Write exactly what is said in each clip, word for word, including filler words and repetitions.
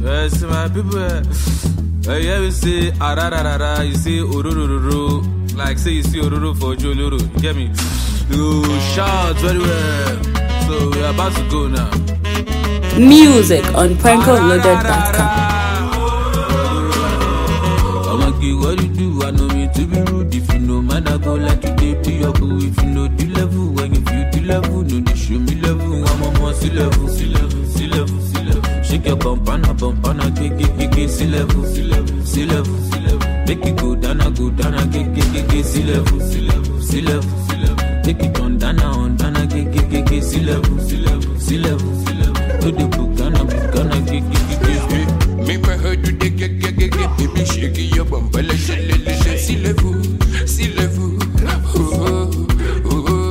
Yes, my people. Uh, yeah, we say arararara, you say ororororo, like say you see ororo for Joloro. You get me? You shout very well. So we are about to go now. Music on Pranko Loaded dot com. I'ma give what you do. I know me to be rude. If you know man, I go like you did to your boo. If you know the level, when you feel the level, no, they show me level. I'm on more sea level, sea level, sea level, sea level. Shake your bumpana, bumpana, get, get, get, get, sea level, sea level, sea level, sea level. Make it go down, go down, get, get, get, get, sea level, sea level, sea level, sea level. Take it on down, on down, get, get, get, get, sea level, sea level, sea level, sea level. Do the bukana, bukana, get, get, get, get. Make my heart do the get, get, get, get. Baby, shake your bum, let it, let it, sea level, sea level. Oh, oh,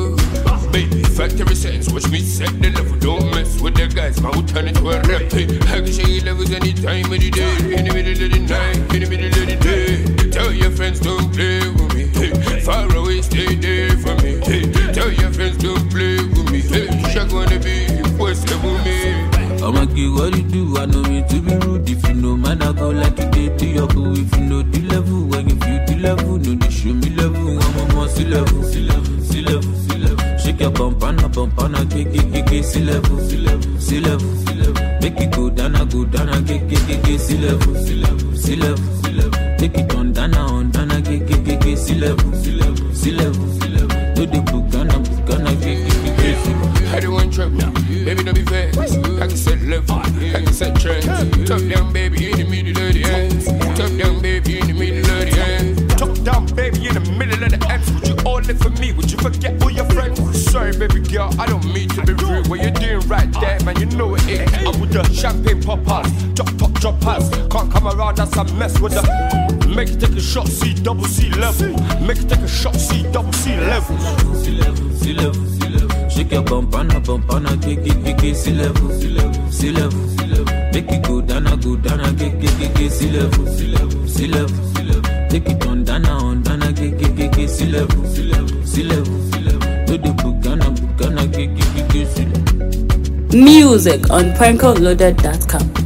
oh. Baby, factory sense, watch me set the level. Don't mess with the guys, my whole turn it to a rap. I can shake levels any time of the day. In the middle of the night, in the middle of the day. Tell your friends don't play with me. Hey, far away, stay there for me. Hey, tell your friends don't play with me. Hey, shaq wanna be what's the woman. I'ma give what you do. I know me to be rude. If you know man, I go like you did to your boo. If you know the level, when you feel the level, no, they show me level. I'm on more sea level, sea level, sea level, sea level. Shake your bumpana, bumpana, get, get, get, get, sea level, sea level, sea level, sea level. Make it go down, go down, get, get, get, get, sea level, sea level, sea level, sea level. Take it on down, on down, get, get, get, get, sea level, sea level, sea level, sea level. Do the bukana, bukana, get, get, get, get, sea level. I don't want trouble, baby, don't be vexed. I can set level, I can set trends. Top down, baby, in the middle of the end. Top down, baby, in the middle of the end. Top down, baby, in the middle of the end. Would you all live for me? Would you forget all your friends? Sorry, baby girl, I don't mean to be rude. What you're doing right there, man, you know it ain't. I'm with the champagne poppers, drop top droppers. Can't come around, that's a mess with the. Make it take a shot, C double C level. Make it take a shot, C double C level. C level, C level, C level. Shake your bumpana, bumpana, get, get, get, get, C level, C level, C level, C level. Make it go down, go down, get, get, get, get, C level, C level, C level, C level. Take it on down, on down, get, get, get, get, C level, C level, C level, C level. Do the bukana, bukana, get, get, get, get, C level. Music on Pranko Loaded dot com.